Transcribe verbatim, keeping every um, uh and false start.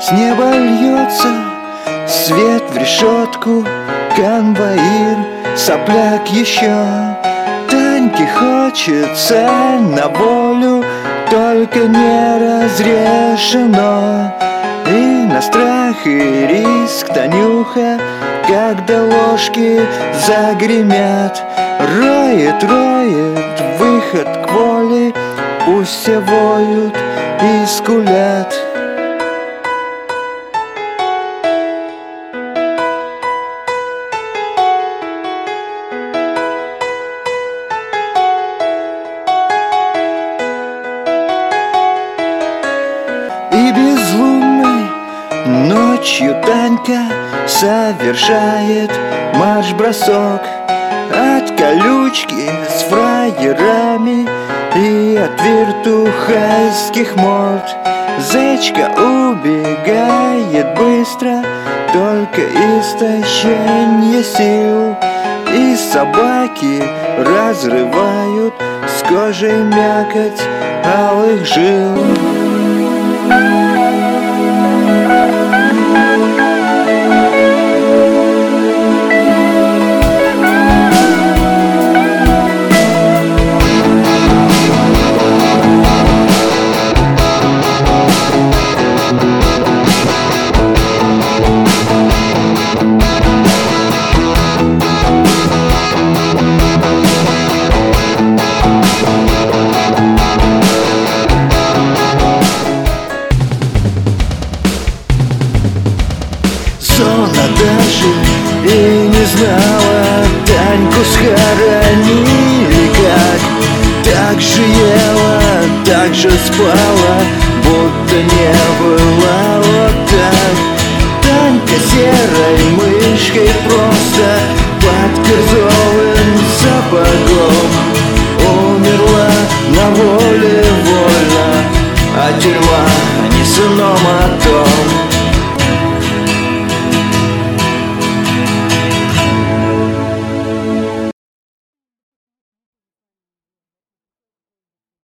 С неба льется свет в решетку, конвоир, сопляк еще. Таньке хочется на волю, только не разрешено. И на страх и риск Танюха, когда ложки загремят, роет, роет выход к воле, пусть все воют и скулят. И безлунной ночью Танька совершает марш-бросок от колючки с фраерами и от вертухайских морд. Зечка убегает быстро, только истощение сил, и собаки разрывают с кожей мякоть алых жил. Зона даже и не знала, Таньку схоронили как. Так же ела, так же спала, будто не была вот так. Танька серой мышкой просто под кирзой